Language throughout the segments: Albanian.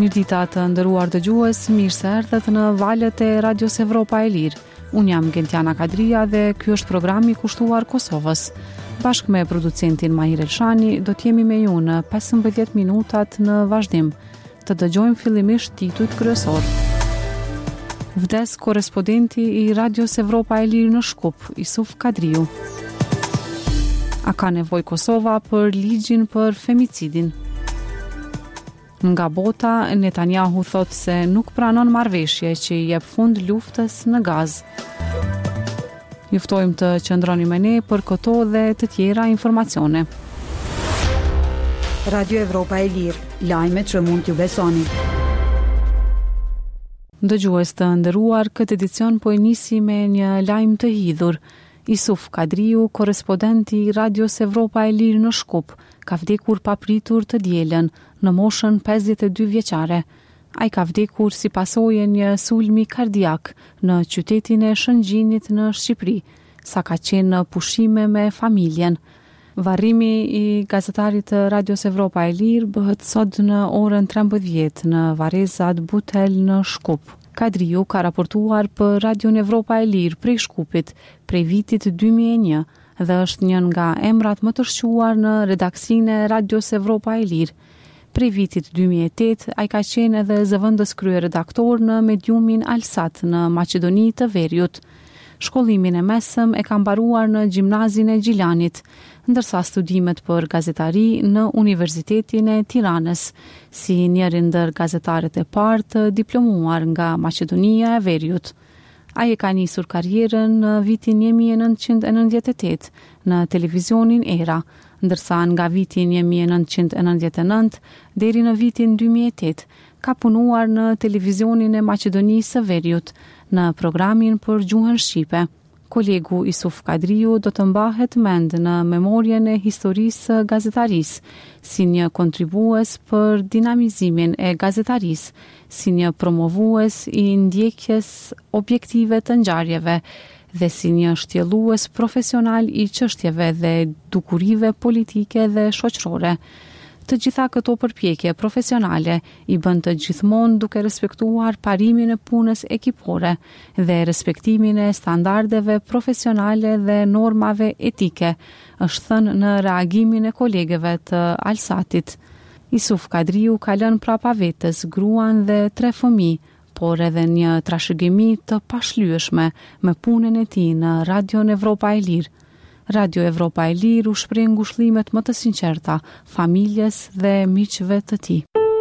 Mirdita të nderuar dëgjues, mirë se erdhët në valët e Radios Evropa e Lirë. Unë jam Gentiana Kadria dhe ky është programi kushtuar Kosovës. Bashkë me producentin Mahir Elshani do t'jemi me ju në 15 minutat në vazhdim. Të dëgjojmë fillimisht titujt kryesor. Vdes korrespondenti i Radios Evropa e Lirë në Shkup, Isuf Kadriu. A ka nevojë Kosova për ligjin për femicidin? Nga bota, Netanyahu thot se nuk pranon marrëveshje që i jep fund luftës në Gazë. Ju ftojmë të qëndroni me ne për këto dhe të tjera informacione. Radio Evropa e Lirë, lajmet që mund t'ju besoni. Dëgjues të nderuar, këtë edicion po e nisi me një lajm të hidhur. Isuf Kadriu, korrespondenti i Radios Evropa e Lirë në Shkup, ka vdekur papritur të dielën në moshën 52 vjeçare. Ai ka vdekur si pasojë një sulmi kardiak në qytetin e Shëngjinit në Shqipëri, sa ka qenë në pushime me familjen. Varrimi i gazetarit të Radios Evropa e Lirë bëhet sot në orën 13 në Varezat Butel në Shkup. Kadriu ka raportuar për Radion Evropa e Lirë prej Shkupit prej vitit 2001 dhe është një nga emrat më të shquar në redaksinë e Radios Evropa e Lirë. Prej vitit 2008, ai ka qenë edhe zëvendës kryeredaktor në mediumin Alsat në Maqedoni të Veriut. Shkollimin e mesëm e ka mbaruar në Gjimnazin e Gjilanit, ndërsa studimet për gazetari në Universitetin e Tiranës, si njëri ndër gazetarët e parë të diplomuar nga Maqedonia e Veriut. Ai e ka nisur karrierën në vitin 1998 në televizionin Era, ndërsa nga vitin 1999 deri në vitin 2008 ka punuar në televizionin e Maqedonisë së Veriut në programin për gjuhën shqipe. Kolegu Isuf Kadriu do të mbahet mend në memorien e historisë gazetarisë, si një kontribues për dinamizimin e gazetarisë, si një promovues i ndjekjes objektive të ngjarjeve dhe si një shtjellues profesional i çështjeve dhe dukurive politike dhe shoqërore. Të gjitha këto përpjekje profesionale i bën të gjithmonë duke respektuar parimin e punës ekipore dhe respektimin e standardeve profesionale dhe normave etike, është thënë në reagimin e kolegeve të Alsatit. Isuf Kadriu ka lënë prapa vetes gruan dhe 3 fëmijë, por edhe një trashëgimi të pashlyeshme me punën e tij në Radion Evropa e Lirë. Radio Evropa e Lirë u shpreh ngushëllimet më të sinqerta familjes dhe miqve të tij.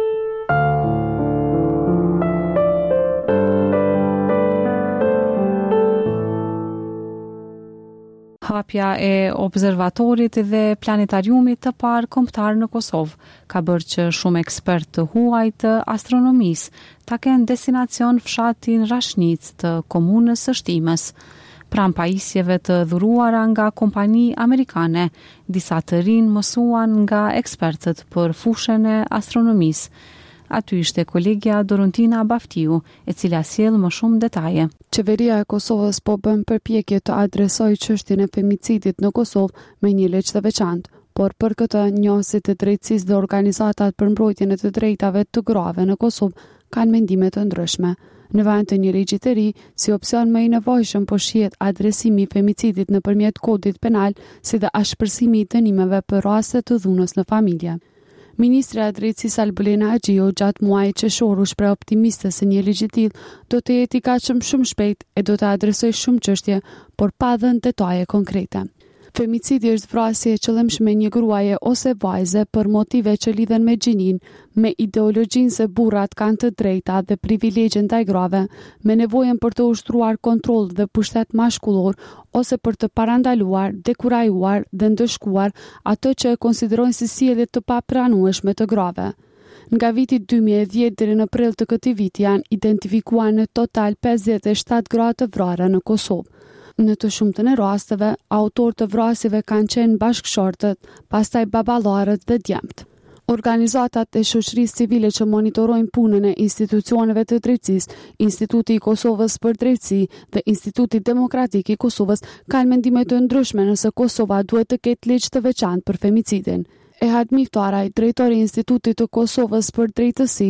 Hapja e observatorit dhe planetariumit të parë kombëtar në Kosovë ka bërë që shumë ekspert të huaj të astronomisë ta kenë destinacion fshatin Rashnic të komunës së Shtimës. Pranë pajisjeve të dhuruara nga kompani amerikane, disa të rinë mësuan nga ekspertët për fushën e astronomisë. Aty ishte kolegja Dorontina Baftiu, e cila sjell më shumë detaje. Qeveria e Kosovës po bën përpjekje të adresojë çështjen e femicidit në Kosovë me një ligj të veçantë, por për këtë njësit të drejtësisë dhe organizatat për mbrojtjen e të drejtave të grave në Kosovë kanë mendime të ndryshme. Në vend të një ligji të ri, si opsion më i nevojshëm po shihet adresimi i femicidit nëpërmjet kodit penal, si dhe ashpërsimi i dënimeve për raste të dhunës në familje. Ministra e Drejtësisë Albulena Agjiu gjatë muajit qershor u shpreh optimiste se një ligj i tillë do të jetë i gatshëm shumë shpejt e do të adresojë shumë çështje, por pa dhënë detaje konkrete. Femicidi është vrasje e qëllimshme një gruaje ose vajze për motive që lidhen me gjinin, me ideologjinë se burrat kanë të drejta dhe privilegje ndaj grave, me nevojën për të ushtruar kontroll dhe pushtet mashkullor ose për të parandaluar, dekurajuar dhe ndëshkuar ato që e konsiderojnë si sjellje të papranueshme të grave. Nga viti 2010 deri në prill të këtij viti janë identifikuar në total 57 gra të vrarë në Kosovë. Në të shumtën e rasteve, autorë të vrasjeve kanë qenë bashkëshortët, pastaj baballarët dhe djemtë. Organizatat e shoqërisë civile që monitorojnë punën e institucioneve të drejtësisë, Instituti i Kosovës për Drejtësi dhe Instituti Demokratik i Kosovës kanë mendime të ndryshme nëse Kosova duhet të ketë ligj të veçantë për femicidin. Ehad Miftaraj, drejtori i Institutit të Kosovës për Drejtësi,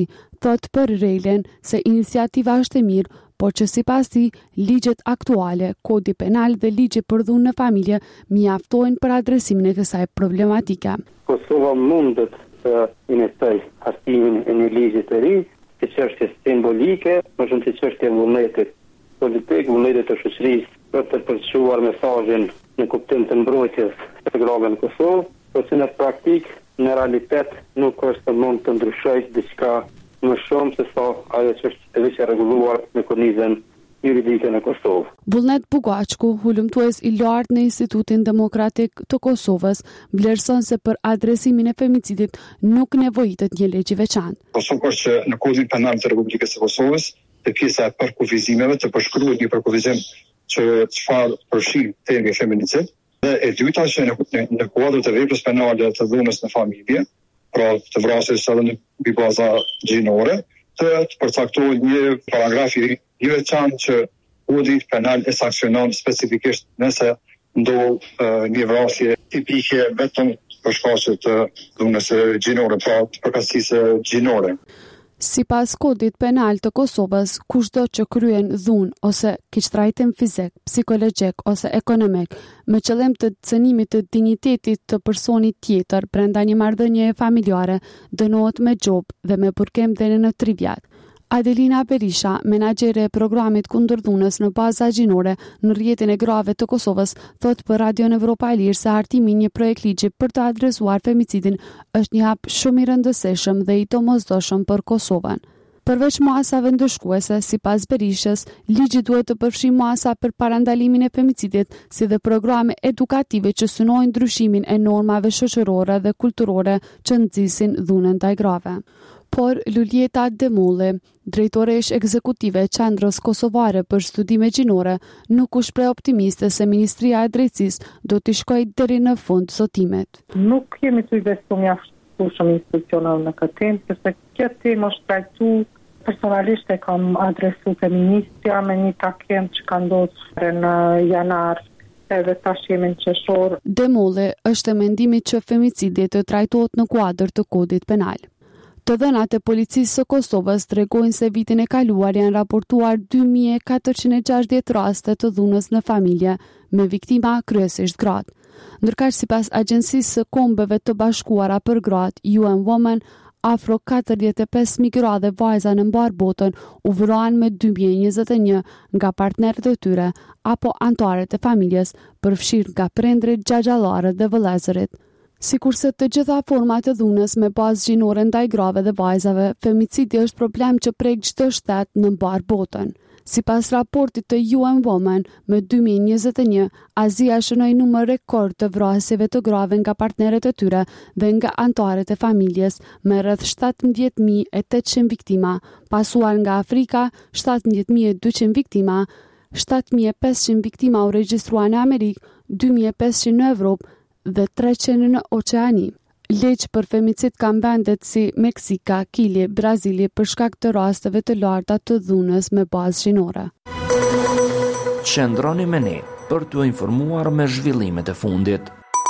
thot për Rejlen se iniciativa është e mirë, por që sipas tij ligjet aktuale, kodi penal dhe ligji për dhunë në familje mjaftojnë për adresimin e kësaj problematike. Kosova mundet të injektojë hartimin e një ligji të ri, si çështje simbolike, më shumë si çështje vullnetit politik, vullnetit të shoqërisë për të përçuar mesazhin në kuptim të mbrojtjes së grave në Kosovë, por që në praktik, në realitet nuk është të mund të ndryshojë diçka më shumë se sa ajo që është e rregulluar në kornizën juridike në Kosovë. Vullnet Bugaqku, hulumtues i lartë në Institutin Demokratik të Kosovës, vlerëson se për adresimin e femicidit nuk nevojitet një ligj i veçantë. Kosova është që në kodin penal të Republikës së Kosovës, te pjesa e përkufizimeve të përshkruhet një përkufizim që çfarë përfshin termi feminicid, dhe e dyta që në kuadër të veprës penale të dhunës në familje, pra të vrasjes edhe në mbi baza gjinore, të përcaktohet një paragraf i veçantë që kodi penal e sanksionon specifikisht nëse ndodh një vrasje tipike vetëm për shkaqe të dhunës gjinore, pra përkatësisë gjinore. Sipas kodit penal të Kosovës, kushdo që kryen dhunë ose keqtrajtim fizik, psikologjik ose ekonomik me qëllim të cënimit të dinjitetit të personit tjetër brenda një marrëdhënie familjare dënohet me gjop dhe me burgim deri në 3 vjet. Adelina Berisha, menaxhere e programit kundër dhunës në baza gjinore në rrjetin e grave të Kosovës, thot për Radion Evropa e Lirë se hartimi një projekt ligji për të adresuar femicidin është një hap shumë i rëndësishëm dhe i domosdoshëm për Kosovën. Përveç muasave ndëshkuese, sipas Berishës, ligji duhet të përfshijë muasa për parandalimin e femicidit, si dhe programe edukative që synojnë ndryshimin e normave shoqërore dhe kulturore që nxisin dhunën ndaj grave. Por Luljeta Demulli, drejtoresh ekzekutive e Qendrës Kosovare për Studime Gjinore, nuk u shpreh optimiste se Ministria e Drejtësisë do të shkojë deri në fund zotimit. Nuk kemi të besuar mjaftësueshëm institucional në këtë temë, sepse kjo temë është trajtuar personalisht e kam adresuar te ministrja me një takim që ka ndodhur në janar edhe tash jemi në qershor. Demulli është e mendimit që femicidi të trajtohet në kuadër të kodit penal. Të dhënat e policisë së Kosovës tregojnë se vitin e kaluar janë raportuar 2460 raste të dhunës në familje, me viktima kryesisht gratë. Ndërkaq sipas Agjencisë së Kombeve të Bashkuara për Gratë, UN Women, afro 45.000 gra dhe vajza në mbar botën u vrohen me 2021 nga partnerët e tyre apo anëtarët e familjes, përfshirë nga prindrit, xhaxhallarët dhe vëllezërit. Sikurse të gjitha format e dhunës me bazë gjinore ndaj grave dhe vajzave, femicidi është problem që prek çdo shtet në mbar botën. Sipas raportit të UN Women, me 2021, Azia shënoi numër rekord të vrasjeve të grave nga partnerët e tyre dhe nga anëtarët e familjes, me rreth 17.800 viktima, pasuar nga Afrika 17.200 viktima, 7.500 viktima u regjistruan në Amerikë, 2.500 në Evropë dhe 300 në Oqeani. Ligj për femicid kanë vendet si Meksika, Kili, Brazili për shkak të rasteve të larta të dhunës me bazë gjinore. Qëndroni me ne për t'u informuar me zhvillimet e fundit.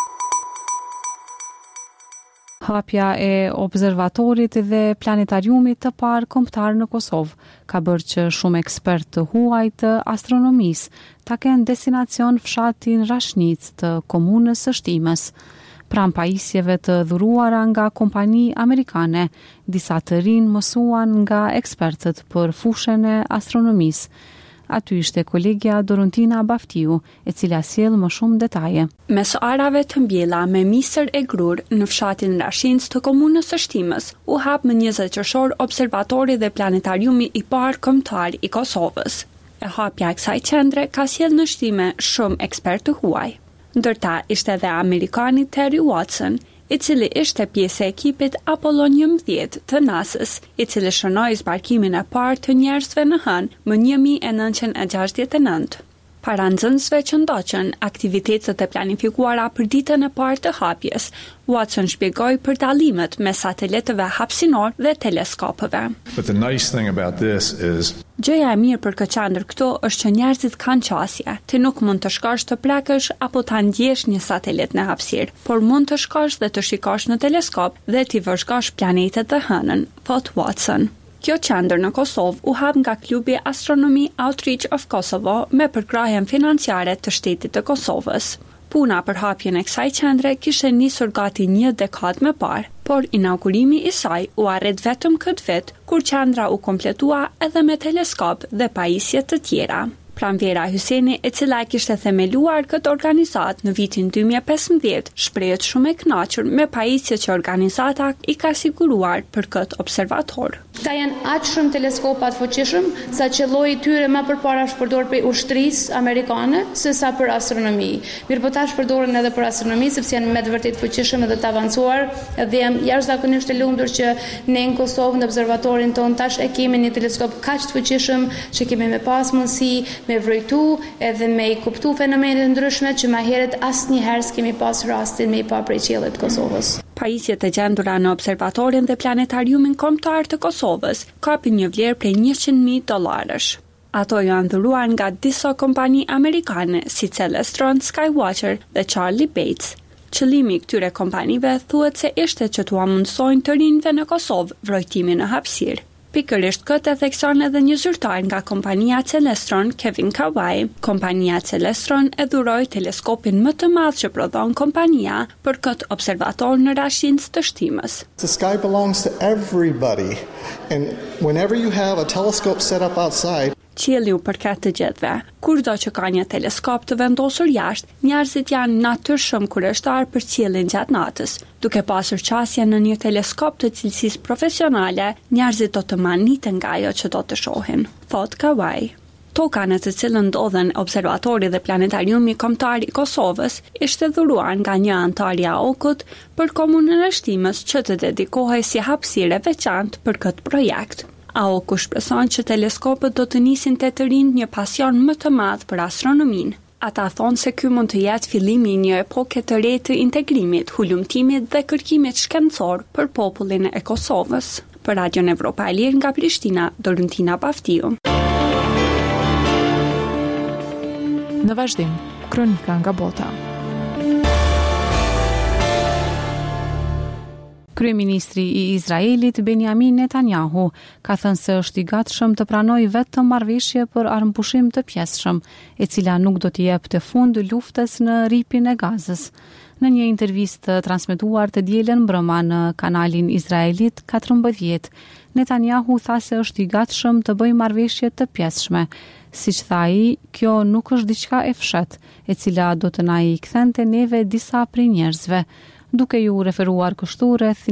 Hapja e observatorit dhe planetariumit të parë kombëtar në Kosovë ka bërë që shumë ekspertë të huaj të astronomisë ta kenë destinacion fshatin Rashnic të komunës së Shtimës. Pranë pajisjeve të dhuruara nga kompani amerikane, disa të rinë mësuan nga ekspertët për fushën e astronomisë. Aty ishte kolegja Dorontina Baftiu, e cila sjell më shumë detaje. Mes arave të mbjella me misër e grur në fshatin Rashinc të komunës së Shtimës, u hap më 20 qershor observatori dhe planetariumi i parë kombëtar i Kosovës. E hapja e kësaj qendre ka sjell në Shtime shumë ekspertë të huaj. Ndërta ishte edhe amerikani Terry Watson, i cili ishte pjesë e ekipit Apollon 11 të NASA-s, i cili shënoi zbarkimin e parë të njerëzve në hënë më 1969. Para nxënësve që ndoqën aktivitetet e planifikuara për ditën e parë të hapjes, Watson shpjegoi për dallimet mes satelitëve hapësinor dhe teleskopëve. But the nice thing about this is Gjëja e mirë për këtë qendër këto është që njerëzit kanë qasje. Ti nuk mund të shkosh të prekësh apo ta ndjesh një satelit në hapësirë, por mund të shkosh dhe të shikosh në teleskop dhe t'i vëzhgosh planetet të hënën, thot Watson. Kjo qendër në Kosovë u hap nga klubi Astronomy Outreach of Kosovo me përkrahjen financiare të shtetit të Kosovës. Puna për hapjen e kësaj qendre kishte nisur gati një dekadë më parë, por inaugurimi i saj u arrit vetëm këtë vit, kur qendra u kompletua edhe me teleskop dhe pajisje të tjera. Pranvera Hyseni, e cila kishte themeluar këtë organizat në vitin 2015, shprehet shumë e kënaqur me pajisjet që organizata i ka siguruar për këtë observator. Këta janë aq shumë teleskopat fuqishëm sa që lloji i tyre më përpara është përdorur për ushtrisë amerikane sesa për astronomi. Mirë po tash përdoren edhe për astronomi sepse janë me të vërtetë fuqishëm edhe të avancuar dhe jam jashtëzakonisht e lumtur që ne në Kosovë në observatorin ton tash e kemi një teleskop kaq të fuqishëm që kemi me pas mundësi me vrojtu edhe me i kuptu fenomenet ndryshme që më herët asnjëherë s'kemi pas rastin me i pa prej qiellit të Kosovës. Pajisjet e gjendura në observatorin dhe planetariumin kombëtar të Kosovës kapin një vlerë prej $100,000. Ato janë dhuruar nga disa kompani amerikane si Celestron, Skywatcher dhe Charlie Bates. Qëllimi i këtyre kompanive thuhet se ishte që t'u mundsojnë të rinjve në Kosovë vrojtimin në hapësirë. Pikërisht këtë e thekson edhe një zyrtar nga kompania Celestron, Kevin Kawai. Kompania Celestron e dhuroi teleskopin më të madh që prodhon kompania për këtë observator në rashinë të shtimës. The sky belongs to everybody, and whenever you have a telescope set up outside, Qielli u përket të gjithëve. Kurdo që ka një teleskop të vendosur jashtë, njerëzit janë natyrshëm kurështar për qiellin gjatë natës. Duke pasur qasje në një teleskop të cilësisë profesionale, njerëzit do të maniten nga ajo që do të shohin, thot Kawai. Toka në të cilën ndodhen observatori dhe planetariumi kombëtar i Kosovës ishte dhuruar nga një antar i AOK-ut për komunën e shtimës që të dedikohej si hapësirë veçantë për këtë projekt. AOK shpreson që teleskopët do të nisin të rinjt një pasion më të madh për astronominë. Ata thonë se ky mund të jetë fillimi i një epoke të re të integrimit, hulumtimit dhe kërkimit shkencor për popullin e Kosovës. Për Radion Evropa e Lirë nga Prishtina, Dorentina Paftiu. Në vazhdim, kronika nga bota. Kryeministri i Izraelit Benjamin Netanyahu ka thënë se është i gatshëm të pranojë vetëm marrëveshje për armëpushim të pjesshëm, e cila nuk do të jepte fund luftës në ripin e Gazës. Në një intervistë transmetuar të dielën mbrëma në kanalin izraelit 14, Netanyahu tha se është i gatshëm të bëjë marrëveshje të pjesshme. Siç tha ai, kjo nuk është diçka e fshat, e cila do të na i kthente neve disa prej njerëzve, duke ju referuar kështu rreth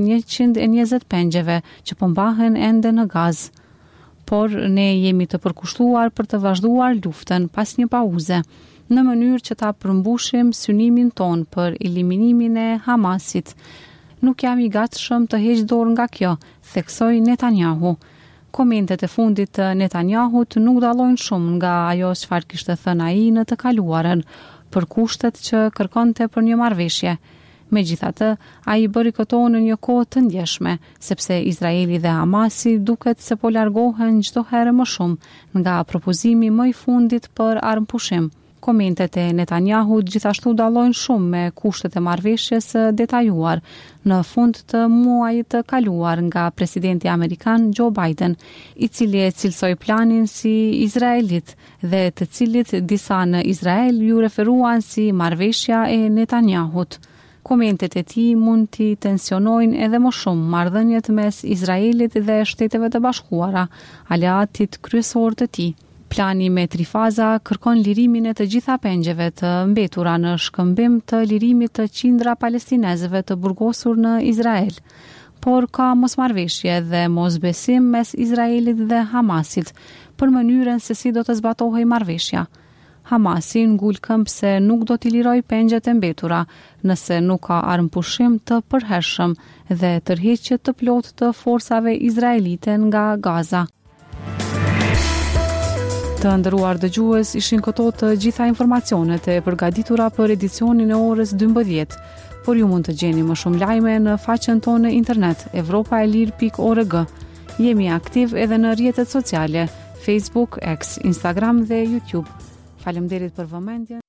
120 pengjeve që po mbahen ende në Gaz. Por ne jemi të përkushtuar për të vazhduar luftën pas një pauze, në mënyrë që ta përmbushim synimin ton për eliminimin e Hamasit. Nuk jam i gatshëm të heq dorë nga kjo, theksoi Netanyahu. Komentet e fundit të Netanyahut nuk dallojnë shumë nga ajo çfarë kishte thënë ai në të kaluarën, për kushtet që kërkonte për një marrëveshje. Megjithatë, ai barikoton në një kohë të ndjeshme, sepse Izraeli dhe Hamasi duket se po largohen çdo herë më shumë nga propozimi më i fundit për armëpushim. Komentet e Netanyahut gjithashtu dallojnë shumë me kushtet e marrëveshjes së detajuar në fund të muajit të kaluar nga presidenti amerikan Joe Biden, i cili e cilësoi planin si izraelit dhe të cilit disa në Izrael ju referuan si marrëveshja e Netanyahut. Komentet e tij mund t'i tensionojnë edhe më shumë marrëdhëniet mes Izraelit dhe Shteteve të Bashkuara, aleatit kryesor të tij. Plani me 3 faza kërkon lirimin e të gjitha pengjeve të mbetura në shkëmbim të lirimit të qindra palestinezëve të burgosur në Izrael. Por ka mosmarrveshje dhe mosbesim mes Izraelit dhe Hamasit për mënyrën se si do të zbatohej marrëveshja. Hamasi ngul këmbë se nuk do t'i liroj pengjet e mbetura nëse nuk ka armëpushim të përhershëm dhe tërheqje të plot të forsave izraelite nga Gaza. Të nderuar dëgjues, ishin këto të gjitha informacionet e përgatitura për edicionin e orës 12, por ju mund të gjeni më shumë lajme në faqen tonë në internet evropaelir.org. Jemi aktiv edhe në rrjetet sociale, Facebook, X, Instagram dhe YouTube. Faleminderit për vëmendjen.